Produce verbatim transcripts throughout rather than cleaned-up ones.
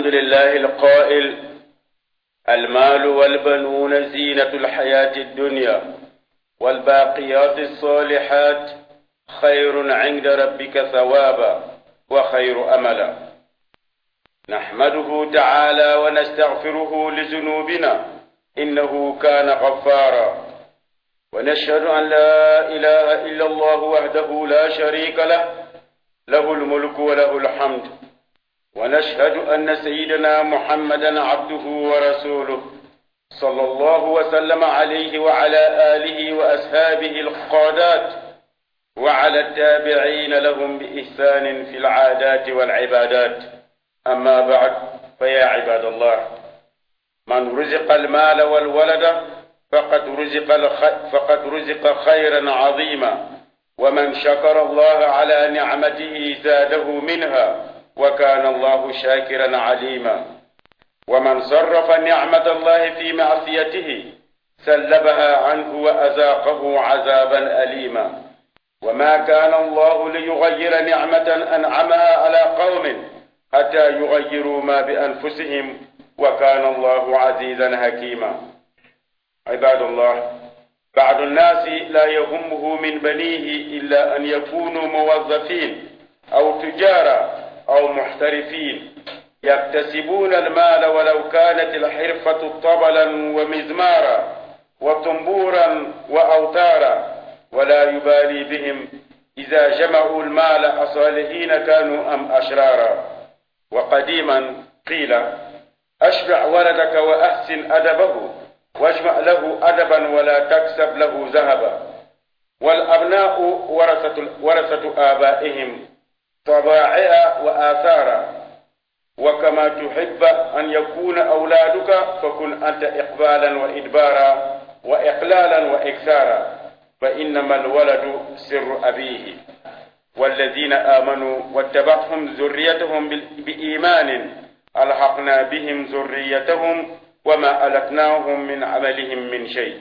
الحمد لله القائل: المال والبنون زينة الحياة الدنيا والباقيات الصالحات خير عند ربك ثوابا وخير أملا. نحمده تعالى ونستغفره لذنوبنا إنه كان غفارا، ونشهد أن لا إله إلا الله وحده لا شريك له، له الملك وله الحمد، ونشهد أن سيدنا محمدا عبده ورسوله صلى الله وسلم عليه وعلى آله وأصحابه القادات وعلى التابعين لهم بإحسان في العادات والعبادات. أما بعد، فيا عباد الله، من رزق المال والولد فقد رزق الخ... فقد رزق خيرا عظيما، ومن شكر الله على نعمته زاده منها، وكان الله شاكرا عليما. ومن صرف نعمة الله في معصيته سلبها عنه وأذاقه عذابا أليما. وما كان الله ليغير نعمة أنعمها على قوم حتى يغيروا ما بأنفسهم، وكان الله عزيزا حكيما. عباد الله، بعض الناس لا يهمه من بنيه إلا أن يكونوا موظفين أو تجارا أو محترفين يكتسبون المال، ولو كانت الحرفة طبلا ومزمارا وطنبورا وأوتارا، ولا يبالي بهم إذا جمعوا المال أصالحين كانوا أم أشرارا. وقديما قيل: أشبع ولدك وأحسن أدبه، واجمع له أدبا ولا تكسب له ذهبا. والأبناء ورثة, ورثة آبائهم طبائع وآثارا، وكما تحب أن يكون أولادك فكن أنت إقبالا وإدبارا وإقلالا وإكثارا، فإنما الولد سر أبيه. والذين آمنوا واتبعهم ذريتهم بإيمان ألحقنا بهم ذريتهم وما ألتناهم من عملهم من شيء.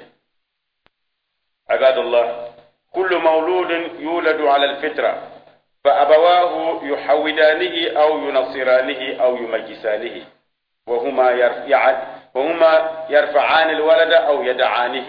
عباد الله، كل مولود يولد على الفطرة، فأبواه يحودانه أو ينصرانه أو يمجسانه، وهما يرفعان وهما يرفعان الولد أو يدعانه.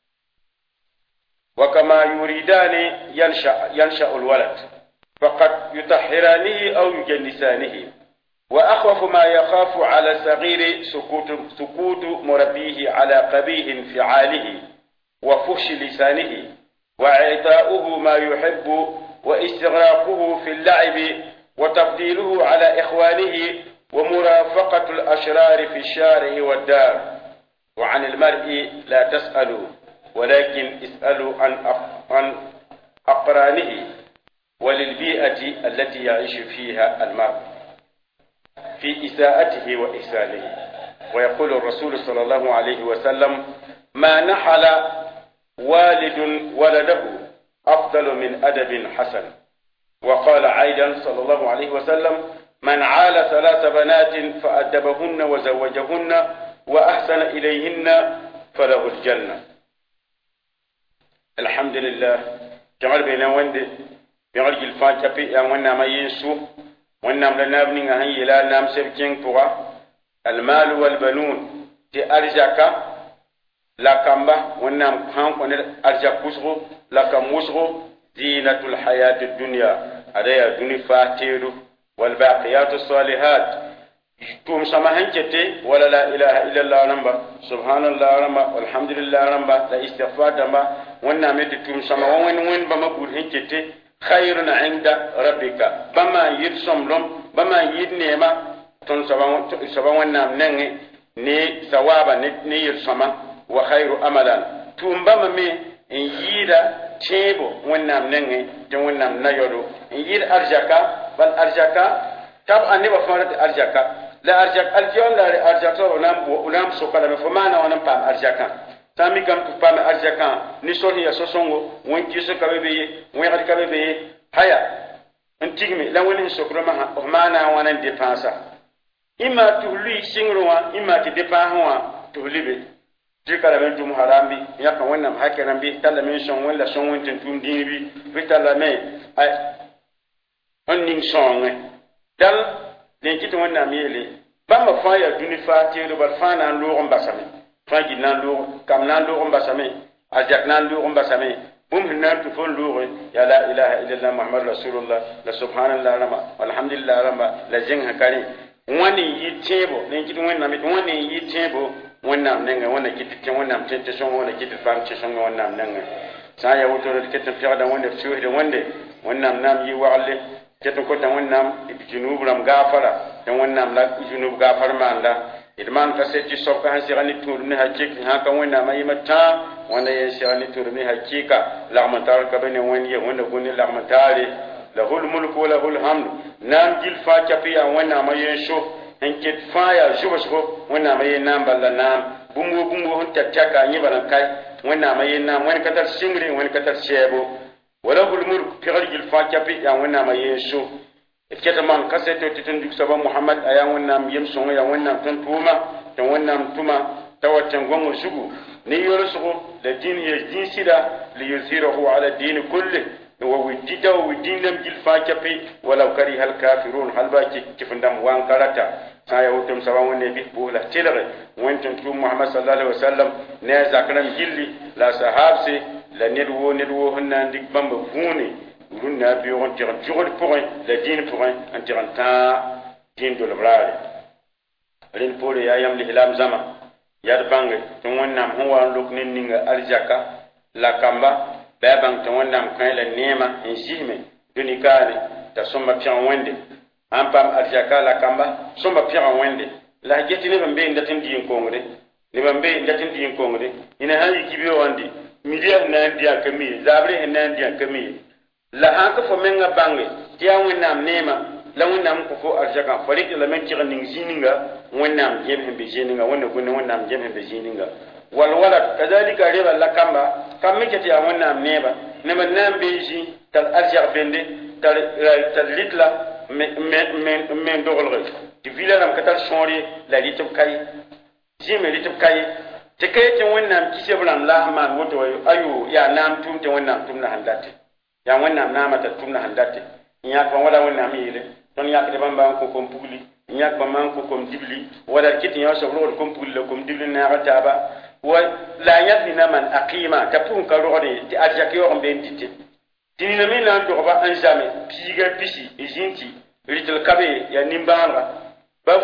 وكما يريدان ينشأ, ينشأ الولد، فقد يطهرانه أو يجنسانه. وأخوف ما يخاف على الصغير سكوت, سكوت مربيه على قبيح انفعاله وفحش لسانه، وإعطاؤه ما يحب، واستغراقه في اللعب، وتفضيله على إخوانه، ومرافقة الأشرار في الشارع والدار. وعن المرء لا تسألوا، ولكن اسألوا عن عن أقرانه وللبيئة التي يعيش فيها المرء في إساءته وإحسانه. ويقول الرسول صلى الله عليه وسلم: ما نحل والد ولده أفضل من أدب حسن. وقال أيضا صلى الله عليه وسلم: من عال ثلاث بنات فأدبهن وزوجهن وأحسن إليهن فله الجنة. الحمد لله. جمال بينا وند بيغل جلفان تبي يا ونا ما ينسو ونا ملنا بني عن يلا نام سبكين توا. المال والبنون تي أرجاكا لا كمبا ونا مخان كونر أرجاك بوسرو لا كموسرو زينة الحياة الدنيا أديا دني فاتيرو والباقيات الصالحات توم سما هنكتي ولا لا إله إلا الله نمبا سبحان الله نمبا والحمد لله نمبا لا استغفار نمبا وانا ميت توم سما وين وين بما بقول هنكتي خير عند ربك بما يرسم لهم بما يدنيما تون سبا سبا وانا منعه ني ثوابا ني يرسما وخير أملا توم بما مي يدا تيبو وانا منعه تون وانا منيرو يد أرجاكا بل أرجاكا تاب أني بفرد أرجاكا لا أرجاك اليوم لا أرجاك ونام ونام سكلا مفهومنا ونام بام أرجاكا تامي كم تبام أرجاكا نسول هي سوسونغو وين كيسو كبيبي وين غادي كبيبي هيا انتيجمي لا وين سكلا ما فهمنا وانا ديفانسا إما تولي سينغروا إما تديفانوا تولي بي جيكا بنتم حرامي يا كان وين نام هكذا نبي تلا من شون ولا شون وين تنتم دينبي بتلا مي أي أنين شون دل لنكيت وانا ميلي bãmba fãa yaa dũni faa teedo bal fãa na n loog n basame fãa gil na n loog kam na n loog n basame arzak na n loog n basame bũmb sẽn na n tɩ fo n looge yaa la ilaha illallah mohamad rasulullah la subhanallah rãmba walhamdulillah rãmba la zẽng sẽn ka rẽ wãnd n yɩ tẽebo ne n kɩt wẽnnaam wãnd n yɩ tẽebo wẽnnaam nengẽ wẽnna kɩt tɩ wẽnnaam tẽ tɩ sõngo wẽnna kɩt tɩ fãam tɩ sõngo wẽnnaam nengẽ sã n yaa wotoro d ket n pɛgda wẽnde b soosde wẽnde wẽnnaam naam yɩ wagle ket n kota wẽnnaam d zunub rãmb gaafara tɩ wẽnnaam la zunub gaafar maanda d maan ka set tɩ soabka sẽn sega ne tũudum ne hakɩk sãn ka wẽnnaam a yɩma tãa wẽnda yen sega ne tũudum ne hakɩɩka lagm n taar ka be ne wẽnd ye wẽnda gũ ne lagm n taare lahu lmulk wa lahu lhamd naam gil fãa kɛp yaa wẽnnaam a yen so n ket fãa yaa zʋbsgo wẽnnaam a yen naam balla naam bũmb wo bũmb wo sẽn tɛk tɛka a yẽ bala n kae wẽnnaam a yen naam wẽnd ka tar sɩngre wẽnd ka tar sɛɛbo wala hulmulk pegr gil fãa kɛp yaa wẽnnaam a yen so d ket n maan kaseto tɩ tõnd duk soaba mohamad a yaa wẽnnaam yem-sõngo yaa wẽnnaam tõnd tʋʋma tɩ wẽnnaam tʋma t'a wa tẽn-gõng zugu ne yolsgo la dĩin yel dĩin sɩda liyuzhirahu ala dĩin kulle wa widdida wa widdĩndame gil fãa kɛpɩ walaw kariha alkafirun hal ba kɩfendame wa n karata sã n yaa wotom soaba wẽnne bɩ pʋʋs la tɩlge wẽn tɩ tʋʋm mohamad sallallahu alaihi wasallam ne a zak rãmb gilli la sahabse la ned woo ned woo sẽn na n dɩk bãmba vũune rũn na a beoog n tɩg n zʋgd pʋgẽ la dĩin pʋgẽ n tɩg n tãag dĩin dolb raare rẽnd poore yaa yãmb lislaam zãma yad bãnge tɩ wẽnnaam sẽn wa n lok ne ninga arzaka la kamba bɩ a bãng tɩ wẽnnaam kõ la neema n zisme dũni kaane t'a sõmba pẽg wẽnde an paam arzaka la kamba sõmba pẽg wẽnde la a get neb n be n dat n dɩ n kongre neb n be n dat n dɩ n kongre yẽna sãn yik beoog n dɩ midia sẽn na n dɩ a ka miye zaabre sẽn na n dɩ a ka miye la sãn ka fo menga bãnge tɩ yaa wẽnnaam neema la wẽnnaam kõ fo arzaka fa rɩk lame n tɩg ning zĩininga wẽnnaam gẽm sẽn be zĩininga wẽnna gũnne wẽnnaam gẽm sẽn be zĩininga walwala kazalika reba la kamba kam me ket yaa wẽnnaam neeba neb n na n be zĩ tar arzak bende tar rɩtla me n doglge tɩ vila rãmb ka tar sõore la rɩtb ka ye zĩ me rɩtb ka ye tɩ ka ye tɩ wẽnnaam kɩsb rãmb la sẽn maan woto ayo yaa naam tʋʋm tɩ wẽnnaam tʋmda sẽn date yaa wẽnnaam naamã t'a tʋmda sẽn date n yãk bãmb wala wẽnnaam yeele tõnd yãkd bãmba n kõ kom pugli n yãk bãmba n kõ kom dibli wala d kɩt yã soab rogd kom pugli la kom dibli naagd taaba wa la a yãk nina man aqɩɩma t'a pʋgẽ ka rogde tɩ arzak yaoog n be n dɩte tɩ nina me na n dogba n zame piiga pisi y zĩn tɩ rɩtl kabe yaa nin-bãanega ba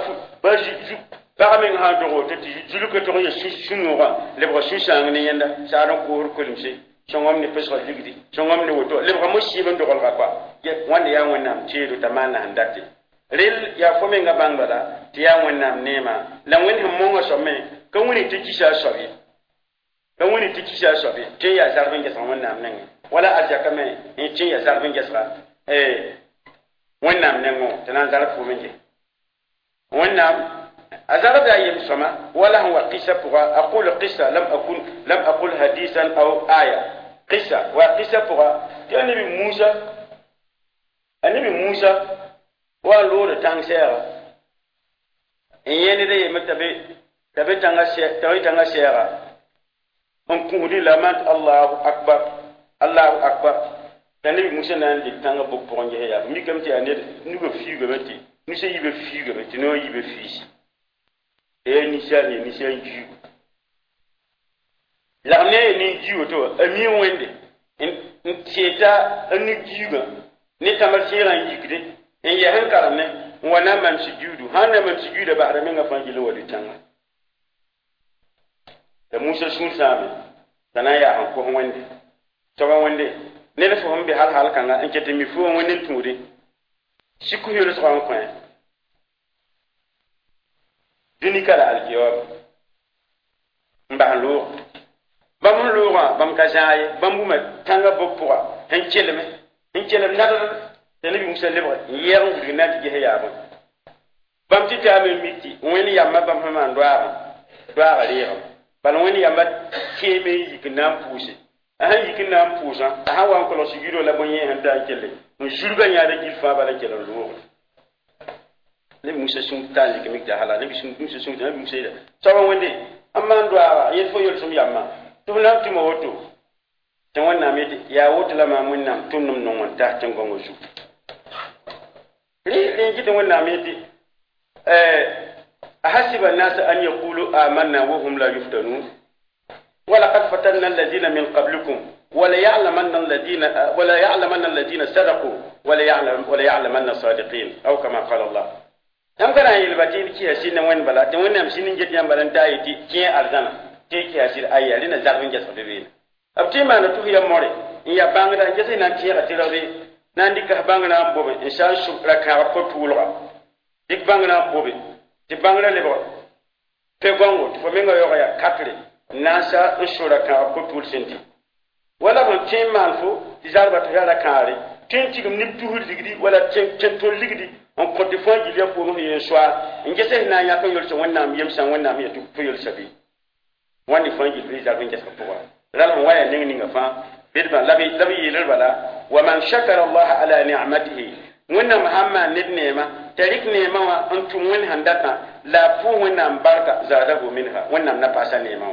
pagã meng sã n dogo tɩ tɩ zulka tog n ya sũ-noogã lebga sũ-sãang ne yẽnda saad n koosd kolemse sõngam ne pʋsga ligdi sõngam ne woto lebga mo sɩɩb n doglga koa wãnde yaa wẽnnaam teedo t'a maanda sẽn date rel yaa fo menga bãng bala tɩ yaa wẽnnaam neemã la wẽnd sẽn monga soab me ka wẽne tɩ kisa a soab ye ka wẽne tɩ kisa a soab ye tɩ n yaa zarb n gesg wẽnnaam nengẽ wala arzaka me n tɩ n yaa zarb n gesga wẽnnaam nengẽ tɩ na n zarb fo menge wẽnnaam أزرد أيام سما ولا هو قصة بغا أقول قصة لم أكن لم أقول حديثا أو آية قصة وقصة بغا كان النبي موسى النبي موسى والور تانسيرا إن يندي متبي تبي تانسيرا تبي تانسيرا أم كوني لمن الله أكبر الله أكبر النبي موسى نندي تانغ بوبونجي يا مي كم تي أنير نيجو فيجو بتي نيجي يبي فيجو بتي نو يبي فيش e nishan ye nishan ju la ne ni ju to ami wende in tieta an juga ne tamar shiran yigde in ya han karamne wana man sujudu hana man sujuda ba da menga fangile wadi tanga da musa sun same dana ya an ko wende to ba wende ne ne fo hambe hal hal kanga an kete mi fo wende tuure siku yoro so an ko dũni kala alkiyaama n loog bãmb n loogã bãmb ka zãaye bãmb wuma tãngã bog pʋga n kelme n kelm nadr t'a nabi musa lebga n yɛɛg n wilg na n tɩ ges yaabẽ bãmb tɩ taame n mik tɩ wẽnd yamma bãmb sẽn maan doaagã doaagã reegame bala wẽnd yamma keeme n yik n na n pʋʋse a sãn yik n na n pʋʋsã a sãn wa n kolg sigiro la bõe-yẽes n ta n kelle n zurga yãada gil fãa bala n kell n loogre nabi musa sun ta li kemik da hala nabi musa sun nabi musa da sawa wende amma ndo a yel fo yel sum yamma to na tuma woto tan wannan me ya woto la ma mun nam tunnum non wanta tan gongo su ri ri gidan wannan me ti eh أحسب الناس أن يقولوا آمنا وهم لا يفتنون ولقد فتنا الذين من قبلكم ولا يعلمن الذين ولا يعلمن الذين صدقوا ولا يعلم ولا يعلمن الصادقين أو كما قال الله. هم كان يلبتين كي يسين وين بلا تون هم سين جت يام بلن تايتي كي أرزانا كي كي يسير أيه لين زارين جت سببين. أبتي ما نتوه يا موري إن يا بانغنا جت نانتي كتيرابي ناندي كهبانغنا بوبي إن شاء الله شكرا كاركوتولوا ديك بانغنا بوبي ديك بانغنا لبوا تبانغو تفهمين غيره يا كاتري nasa nshura ka ko tul senti wala mon tin manfo tizarba to yala kare tin tigum nip tuhul digdi wala tin tin tol ligdi on ko defo ji le ko no yen soir ngese na ya ko yol so wonna am yem san wonna am yetu ko yol sabi wani fangi visa ko ngesa ko wa ral waya ning ninga fa bidba labi labi yelal bala wa man shakara allah ala ni'matihi wonna muhammad nidnema tarik nema wa antum wen handata la fu wonna barka zadahu minha wonna na pasa nema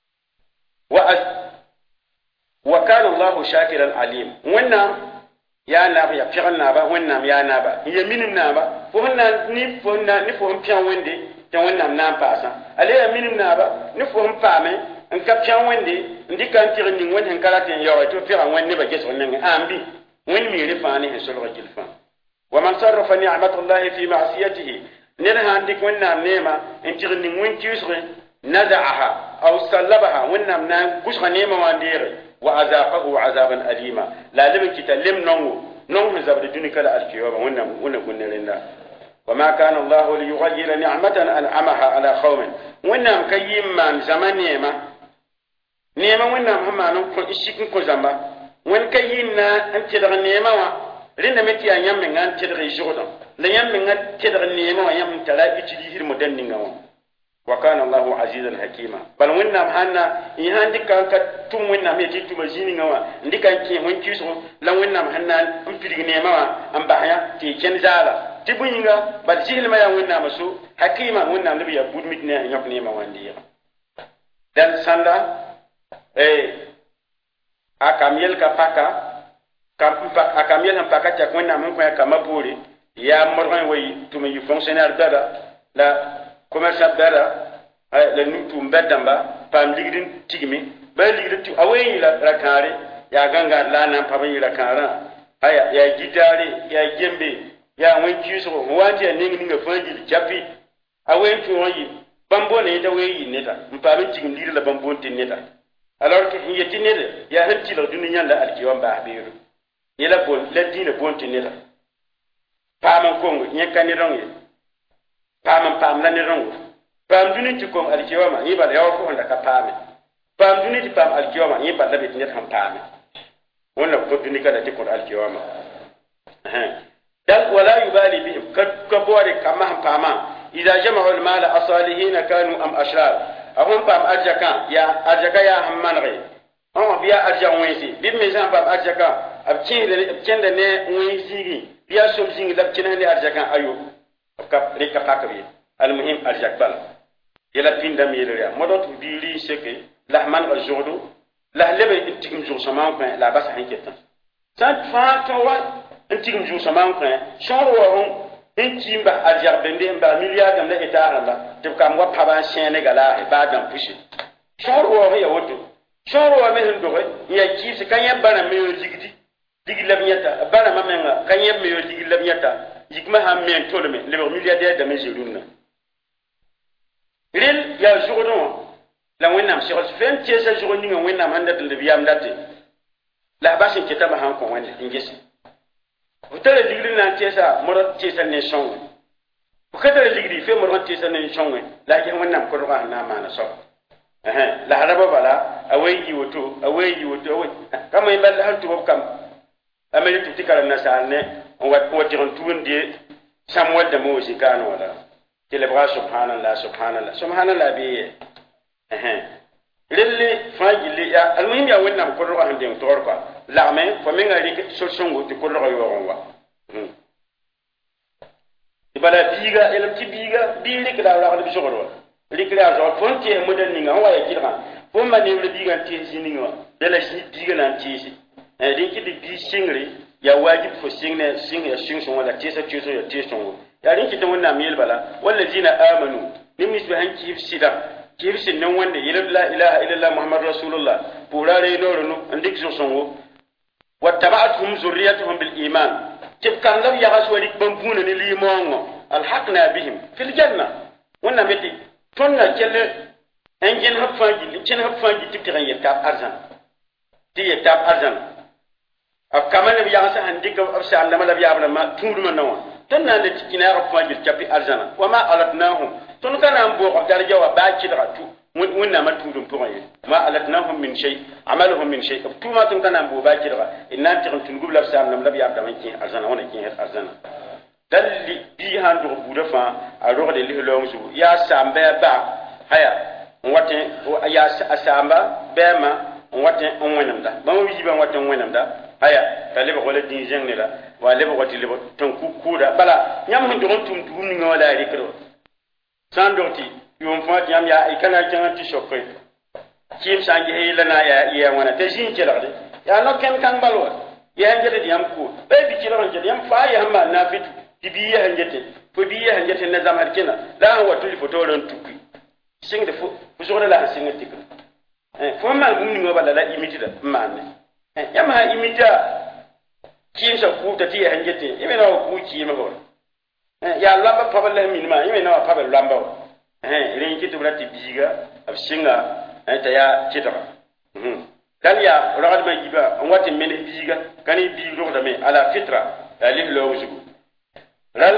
وكان الله شاكرا عليم ونا يا نابا يا فيرن نابا ونا يا نابا يمين نابا فهنا نفهنا نفهم بيان وندي توننا نام باسا عليه يمين نابا نفهم فامي ان كبيان وندي ندي كان تيرني وين هنكلاتين يو تو فيرا وين نبا جيس ونن امبي وين ميري فاني هسلو جلفان ومن صرف نعمه الله في معصيته نرها عندك ونا نيما ان تيرني وين تيسري نزعها أو سلبها ونم نام كش غنيمة واندير وعذابه عذابا أليما لا لم كتلم نو نو زبر الدنيا كلا الكيوم ونم ونم لنا وما كان الله ليغير نعمة أنعمها على قوم ونم كيم من زمان نيمة نيمة ونم هم نقول إشيكن كزما ون كينا أنت الغنيمة لنا متي أيام من أنت الغيجودا ليام من أنت الغنيمة ويام تلا يتليه المدنين وكان الله عزيزا حكيما بل ونا هنا يهاندي كان كتوم ونا ميتي توما جيني نوا ندي كان كي وين كيسو لا ونا هنا امبيغ نيما ام بايا تي كين زالا تيبوينغا بل جيل ما يا ونا مسو حكيما ونا نبي يبود ميتنا نيوك نيما واندي دان ساندا اي اكاميل كفاكا كام اكاميل هم باكا تك ونا من كو كما بوري يا مرغن وي توما يي فونكسيونير دادا لا commerçant dara la nutu mbedamba pam ligrin tigmi ba ligrin tu awai la rakare ya ganga la nan pam yi rakara aya ya gitare ya gembe ya wen kiso wati ning ninga fanji japi awai tu yi bambo ne da wai neta mpam tigim ligrin la bambo tin neta alors que yeti neta ya hanti la dunya la alkiwan ba biru yela bon la dina bon tin neta pam kongo nyekani rongi pam pam la ne rongo pam duni ti kom alkiwama yiba da yawo ko handa ka pame pam duni ti pam alkiwama yiba da bit net ham pame wonna ko duni kada ti ko alkiwama eh dal wala yubali bihim kad kabore kama ham pama idza jama'u almal asalihin kanu am ashrar ahum pam arjaka ya arjaka ya hammanri on biya arjan wensi bim me jan pam arjaka abcinde abcinde ne wensi biya somjing labcina ne arjaka ayo kap rika pakri almuhim arjakbal yela pinda mileria modot bili seke lahman aljodo la lebe intigum jour saman ko la basa hanketa sant fa to wa intigum jour saman ko shoro wa intimba arjak bende mba milliard am la etara la te kam wa paba chene gala e badam pushi shoro wa ya wodo shoro wa mehen do ya kisi kanya bana meyo digidi digi labnyata bana mamenga kanya meyo digi labnyata yikma ha men tolme le milliardaire de mejeruna ril ya jourdon la wennam shirol fem tiesa journi ngi wennam handa de biyam date la basin kitaba han ko wende ingesi utale digri na tiesa morot tiesa ne shonwe ukatale digri fe morot tiesa ne shonwe la ke wennam ko ro na mana so eh la haraba bala awayi woto awayi woto awayi kama ibal hal to kam ameli tutikaram na salne on va on dire tout ndie samwal de mozi kanu wala tilabra subhanallah subhanallah subhanallah bi eh lille fajili ya almuhim ya wonna ko ro hande to ro kwa la men fo men ngari solution go ti ko ro yo wa ibala biga elam ti biga bi lik la la bi sogoro lik la zo fonti e model ni nga wa ya kira fo ma ni le biga ti sininga de la si biga nan ti eh din ki bi singri ya wajib fo singne sing ya sing son wala tisa tisa ya tisa son ya rin kitan wannan mil bala wallazina amanu han kib sida kib sin nan wanda yila la ilaha illallah muhammad rasulullah purare no no andik so songo wattaba'atuhum zurriyatuhum bil iman tib kan law ya gaswari bambuna ni limongo alhaqna bihim fil janna wannan meti tonna kelle engin hafangi kin hafangi tib tiran yetab arzan ti yetab arzan af kamane biya sa handik af sa Allah mala biya ma tunduma nawa tonna le tikina hafangi tapi arzana wama alatnahum ton kana mbo darja wa ba kidratu wonna ma tudum pour yi ma alatnahum min shay amaluhum min shay tuma ton kana mbo ba kidra inna tiran tungub la sa Allah biya da man kin arzana wona kin arzana dalli bi han do buda fa a ro de li lo musu ya sambe ba haya wate ya samba bema wate on wonamda ba mo wi ba wate on wonamda haya taliba wala din jeng la wa leba wati leba ton kukuda bala nyam hin don tum tum ni wala rikro sandoti yum fa nyam ya ikana jang ti shokwe kim sangi hela na ya ya wana te jin kela de ya no ken kan balwa ya ngede yam ko be bi kila ngede yam fa ya ma na fitu bibiya ngede fo biya ngede na zamar kina la wa tuli foto ron tukui sing de fo fo jora la sing tikku eh fo ma gum ni ngobala la imitida manne eh yama imita kim sa ku ta ti hangete yime na ku ki ma ho eh ya lamba pabal min ma yime na pabal lamba eh rin ki tubra ti biga ab singa eh ta ya kitara hmm dan ya rawad ma giba on wati men biga kani bi ro da me ala fitra alif lo wujubu ral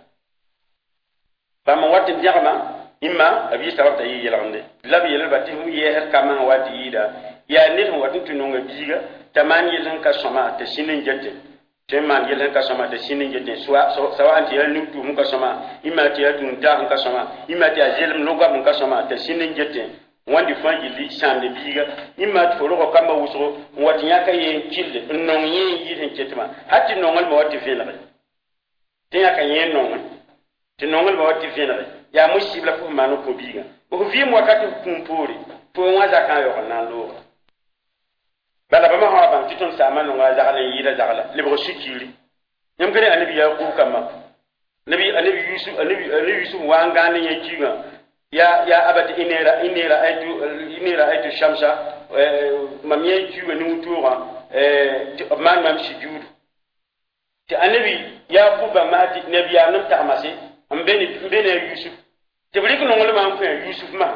ba ma wati jama imma abi sabata yi yelande labi yelal bati hu yeher kama wati yida ya ne ho wati tununga biga taman yelhan ka soma te sinin jette teman yelhan ka soma te sinin jette swa sawa anti yel nutu mun ka soma imma ti yatun ta hun ka soma imma ti ajelm loga mun ka soma te sinin jette wandi fangi li sande biga imma to ro ko kamba wuso wati nyaka yen kilde non yen yiden jetma hatti nongal ma wati fenare te nyaka yen non te nongal ma wati fenare ya musibla fu manu ko biga o vi mo wakati kumpuri po waza kan yo nan lo bala bama ha ban titon sama no ga zagala yida zagala le bo sikiri nyam kare annabi ya ku kama nabi annabi yusuf annabi annabi yusuf wanga ne yaki ga ya ya abati inera inera aitu inera aitu shamsa mam yaki wa ni mutura eh man mam sujud ti annabi ya ku ba mati nabi ya nam ta amase ambeni mbene yusuf te brik no ngol ma am fa yusuf ma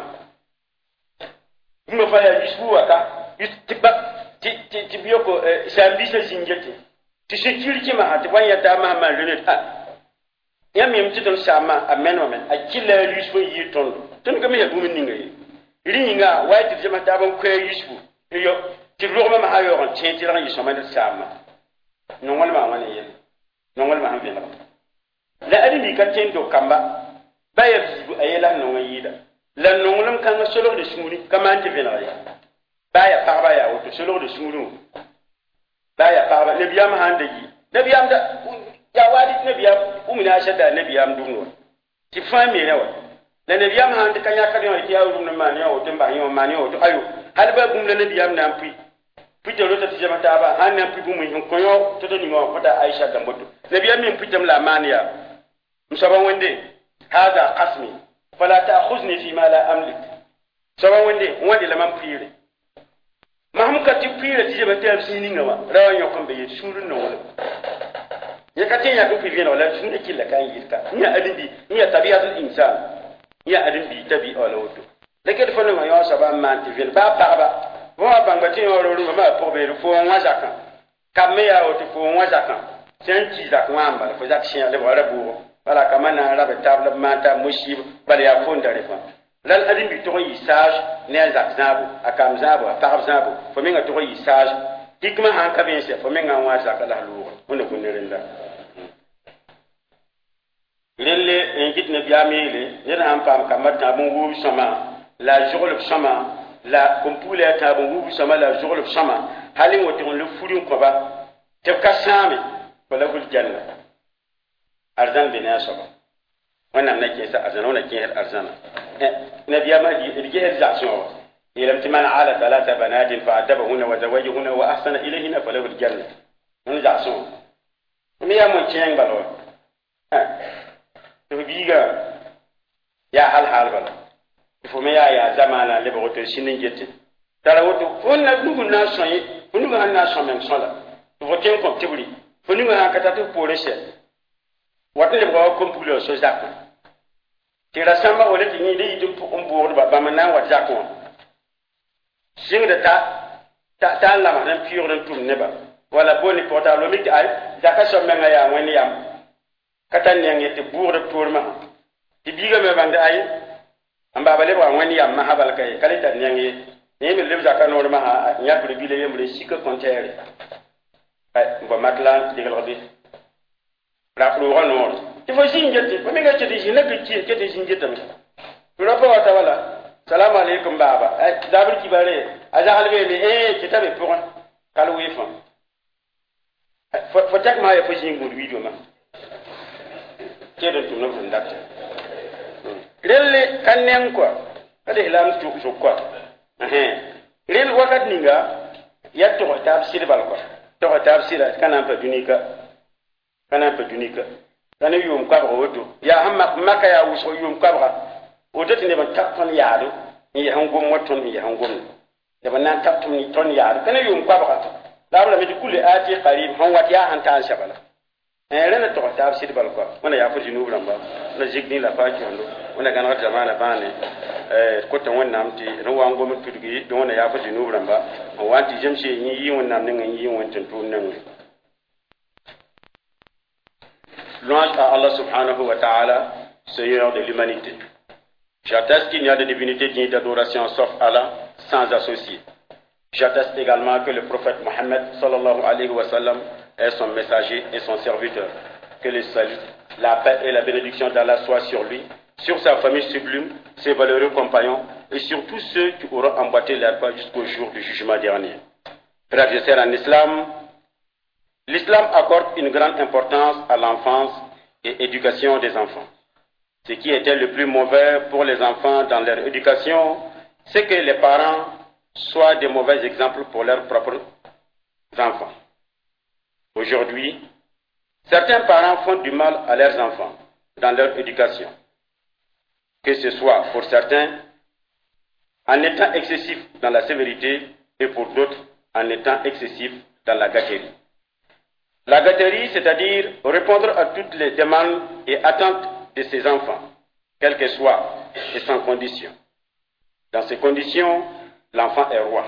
mo fa ya yusuf waka yusuf ti ti ti bioko sambisa sinjete ti security ma hat wanya ta ma ma lunet ha yam yam ti don sama amen amen akilla yusuf yi tondo tun ga me ya bumin ninga yi ringa wai ti jama ta ban ko yusuf yo ti rogma ma ha yo ron ti ti ran yi so ma de sama no ngol ma wane yen no ngol ma han be na la adimi ka tendo kamba bayar zibu ayela no ngayida la no ngolum kan solo de sumuni kama anti be na ya baya parba ya wato solo da suru baya parba nabiyam handagi nabiyam da ya wadi nabiyam umina shada nabiyam dungo ti fami ne wa la nabiyam handi kanya kan yo ti yawu na mani yo to mba yo mani yo to ayo hal ba gum la nabiyam na ampi pito lo ta ti jamata ba han na ampi bu mu hin koyo to to ni ngo fata aisha gambodo nabiyam min pitam la maniya musaban wande hada qasmi fala ta'khuzni fi ma la amlik saban wande wande la man pire mahum ka ti pire ti jeba tab sini ngawa rawan yo ko be surun no wala ya ka tin ya ko fi vino la sun ikilla kan yilka nya adindi nya tabiatul insan nya adindi tabi wala wudu lekel fo no yo saba man ti vino ba ba ba wa banga ti yo ro ma po be fo wa jaka kamme ya o ti fo wa jaka sen ti zak wamba fo zak shin le wala bu wala kamana rabe table mata mushib bal ya fondare fa lal adin bi to yi sage ne zak zabu akam zabu atab zabu fo minga to yi sage hikma han ka ben se fo minga wa zak la lu wona ko ne renda lelle en gitne biamele yana am pam kamata bon wu sama la jogol sama la kompule ta bon wu sama la jogol sama halin wote on le furin ko ba te kasame wala gul janna arzan bina saba wannan nake sa arzan wannan ke arzana نبي ما يجي الزعسون إلى امتمان على ثلاثة بنات فأدبهن وزوجهن وأحسن إليهن فله الجنة من زعسون ميا من شيء بلوا ها تبيجا يا حال حال بلوا il faut me ya ya zamana le bo to sinin jette tara woto fon na nugu na soyi fon nugu na so men sola to ten ko tibri fon nugu na kata to polise wat le bo ko pulo so zakko tira samba wala ti ni li dum on bo ba ba man wat zakko sing de ta ta ta la ma ran pure ran tum neba wala boni pota lo mi ay zakka so men ya woni yam kata nyange te bourde tourma ti biga me bande ay amba bale ba woni yam ma habal kay kale ta nyange ni mi lev zakka no ma nya bure bile yemre sika kontere ay ba matla digal rodi la pro ronor ti fo sinjeti ko mi ga ci ci nak ci ke ti sinjetam to rapo wata wala salam alaykum baba ay dabri ki bare aja halbe ni eh ci tabe pour kala wi fa fo tak ma ya fo singu video ma kedo tum no ndakte relle kanen ko ade ilam tu so ko eh rel wakat ninga yatto tafsir bal ko to tafsir kana pa dunika kana pa dunika kana yum ka ba wodo ya hamma maka ya wuso yum ka ba wodo tine ban tapton yaado ni hangom waton ni hangom de ban nan tapton ni ton yaado kana yum ka ba la wala mi kulli ati qarib han wat ya han tan shabala eh rena to tafsir bal ko wana ya fa jinu bramba na jigni la fa kiondo wana kana jamana bane eh ko tan wannan ti ran wango mi tudgi don wana ya fa jinu bramba wanti jamshi yi yi wannan nan yi wannan tun nan louange à Allah subhanahu wa ta'ala, Seigneur de l'humanité. J'atteste qu'il n'y a de divinité digne d'adoration sauf Allah, sans associé. J'atteste également que le prophète Mohammed sallallahu alayhi wa sallam est son messager et son serviteur. Que le salut, la paix et la bénédiction d'Allah soient sur lui, sur sa famille sublime, ses valeureux compagnons et sur tous ceux qui auront emboîté leur pas jusqu'au jour du jugement dernier. Frères et sœurs en islam, l'islam accorde une grande importance à l'enfance et éducation des enfants. Ce qui était le plus mauvais pour les enfants dans leur éducation, c'est que les parents soient des mauvais exemples pour leurs propres enfants. Aujourd'hui, certains parents font du mal à leurs enfants dans leur éducation, que ce soit pour certains en étant excessifs dans la sévérité et pour d'autres en étant excessifs dans la gâterie. La gâterie, c'est-à-dire répondre à toutes les demandes et attentes de ses enfants, quelles qu'elles soient, et sans condition. Dans ces conditions, l'enfant est roi.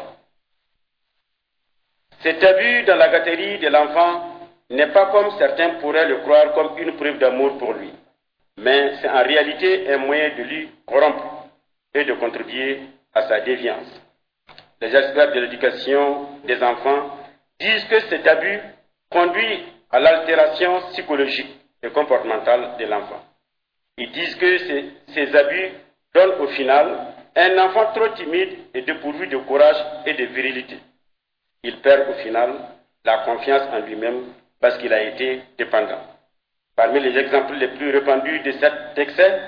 Cet abus dans la gâterie de l'enfant n'est pas comme certains pourraient le croire comme une preuve d'amour pour lui, mais c'est en réalité un moyen de lui corrompre et de contribuer à sa déviance. Les experts de l'éducation des enfants disent que cet abus conduit à l'altération psychologique et comportementale de l'enfant. Ils disent que ces, ces abus donnent au final un enfant trop timide et dépourvu de courage et de virilité. Il perd au final la confiance en lui-même parce qu'il a été dépendant. Parmi les exemples les plus répandus de cet excès,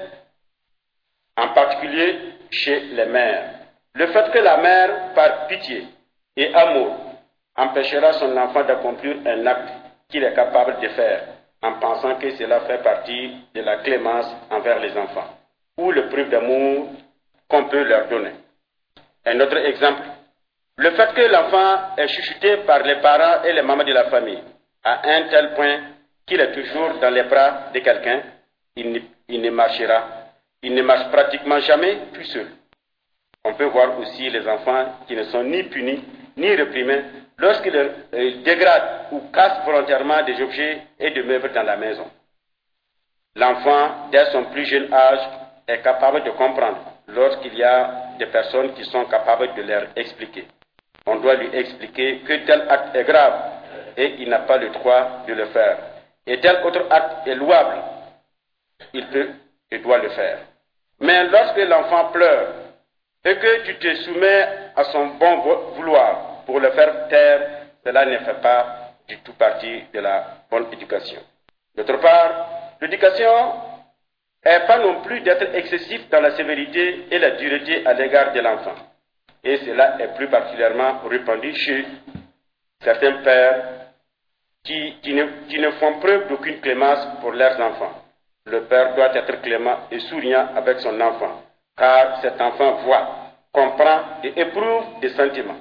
en particulier chez les mères, le fait que la mère, par pitié et amour, empêchera son enfant d'accomplir un acte qu'il est capable de faire en pensant que cela fait partie de la clémence envers les enfants ou le preuve d'amour qu'on peut leur donner. Un autre exemple, le fait que l'enfant est chuchoté par les parents et les mamans de la famille à un tel point qu'il est toujours dans les bras de quelqu'un, il ne, il ne marchera, il ne marche pratiquement jamais tout seul. On peut voir aussi les enfants qui ne sont ni punis ni réprimés lorsqu'ils euh, dégradent ou cassent volontairement des objets et des meubles dans la maison. L'enfant, dès son plus jeune âge, est capable de comprendre lorsqu'il y a des personnes qui sont capables de leur expliquer. On doit lui expliquer que tel acte est grave et il n'a pas le droit de le faire. Et tel autre acte est louable, il peut et doit le faire. Mais lorsque l'enfant pleure et que tu te soumets à son bon vouloir pour le faire taire, cela ne fait pas du tout partie de la bonne éducation. D'autre part, l'éducation n'est pas non plus d'être excessif dans la sévérité et la dureté à l'égard de l'enfant. Et cela est plus particulièrement répandu chez certains pères qui, qui, ne, qui ne font preuve d'aucune clémence pour leurs enfants. Le père doit être clément et souriant avec son enfant, car cet enfant voit, comprend et éprouve des sentiments.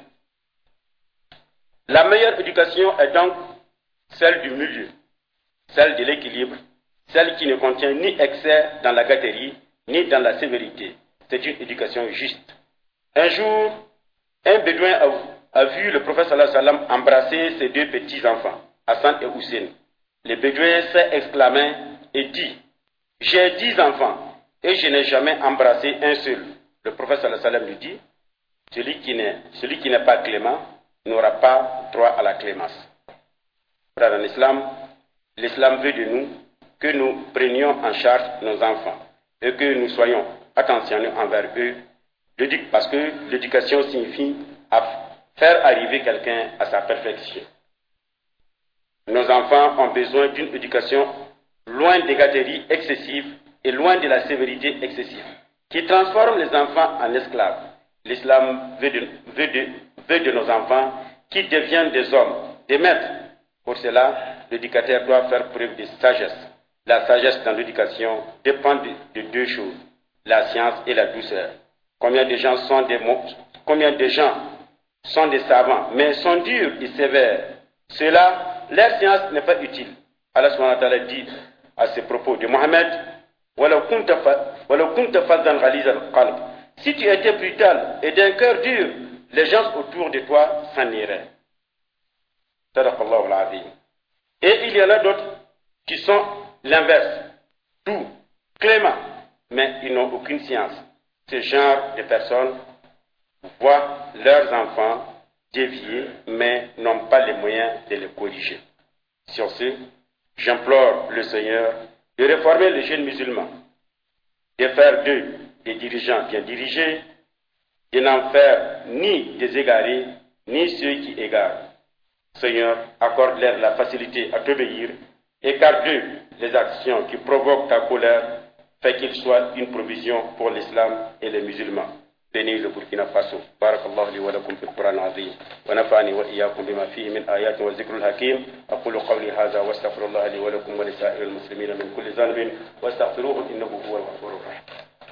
La meilleure éducation est donc celle du milieu, celle de l'équilibre, celle qui ne contient ni excès dans la gâterie, ni dans la sévérité. C'est une éducation juste. Un jour, un bédouin a, a vu le prophète sallallahu alayhi wa sallam embrasser ses deux petits-enfants, Hassan et Hussein. Le bédouin s'est exclamé et dit, « J'ai dix enfants et je n'ai jamais embrassé un seul. » Le prophète sallallahu alayhi wa sallam lui dit, « Celui qui n'est, celui qui n'est pas clément n'aura pas droit à la clémence. » Dans l'islam, l'islam veut de nous que nous prenions en charge nos enfants et que nous soyons attentionnés envers eux, parce que l'éducation signifie faire arriver quelqu'un à sa perfection. Nos enfants ont besoin d'une éducation loin des gâteries excessives et loin de la sévérité excessive, qui transforme les enfants en esclaves. L'islam veut de, veut, de, veut de nos enfants qui deviennent des hommes, des maîtres. Pour cela, l'éducateur doit faire preuve de sagesse. La sagesse dans l'éducation dépend de, de deux choses, la science et la douceur. Combien de gens sont des, combien de gens sont des savants, mais sont durs et sévères. Cela, leur science n'est pas utile. Allah subhanahu wa ta'ala dit à ce propos de Mohammed, si tu étais brutal et d'un cœur dur, les gens autour de toi s'en iraient. Et il y en a d'autres qui sont l'inverse, doux, cléments, mais ils n'ont aucune science. Ce genre de personnes voient leurs enfants dévier, mais n'ont pas les moyens de les corriger. Sur ce, j'implore le Seigneur de réformer les jeunes musulmans, de faire d'eux des dirigeants bien dirigés, de n'en faire ni des égarés, ni ceux qui égarent. Seigneur, accorde-leur la facilité à t'obéir, écarte d'eux les actions qui provoquent ta colère, fait qu'ils soient une provision pour l'islam et les musulmans. Bénis le Burkina Faso. Barakallahu li wa lakum fil Qur'an azim. Wa nafa'ani wa iyyakum bima fihi min ayatin wa dhikril hakim. Aqulu qawli hadha wa astaghfirullaha li wa lakum wa li sa'iril muslimina min kulli dhanbin wa astaghfiruhu innahu huwal ghafurur rahim.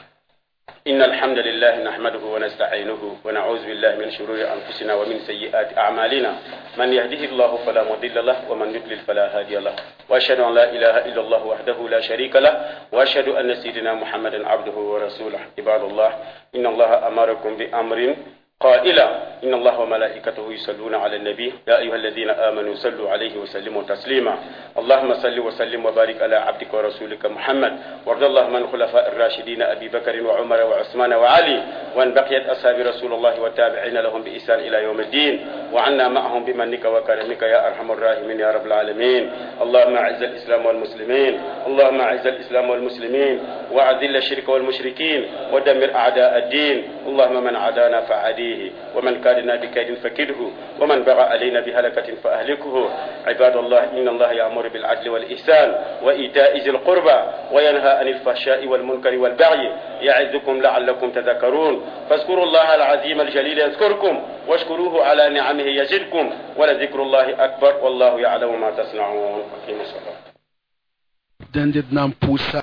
إن الحمد لله نحمده ونستعينه ونعوذ بالله من شرور أنفسنا ومن سيئات أعمالنا من يهده الله فلا مضل له ومن يضلل فلا هادي له وأشهد أن لا إله إلا الله وحده لا شريك له وأشهد أن سيدنا محمدا عبده ورسوله عباد الله إن الله أمركم بأمر قائلا إن الله وملائكته يصلون على النبي يا أيها الذين آمنوا صلوا عليه وسلموا تسليما اللهم صل وسلم وبارك على عبدك ورسولك محمد وارض اللهم عن الخلفاء الراشدين أبي بكر وعمر وعثمان وعلي وأن بقيت أصحاب رسول الله والتابعين لهم بإحسان إلى يوم الدين وعنا معهم بمنك وكرمك يا أرحم الراحمين يا رب العالمين اللهم أعز الإسلام والمسلمين اللهم أعز الإسلام والمسلمين وأذل الشرك والمشركين ودمر أعداء الدين اللهم من عادانا فعاديه ومن كادنا بكيد فكده ومن بغى علينا بهلكة فأهلكه عباد الله إن الله يأمر بالعدل والإحسان وإيتاء ذي القربى وينهى عن الفحشاء والمنكر والبغي يعظكم لعلكم تذكرون فاذكروا الله العظيم الجليل يذكركم واشكروه على نعمه يزدكم ولذكر الله أكبر والله يعلم ما تصنعون. Dende nam pusa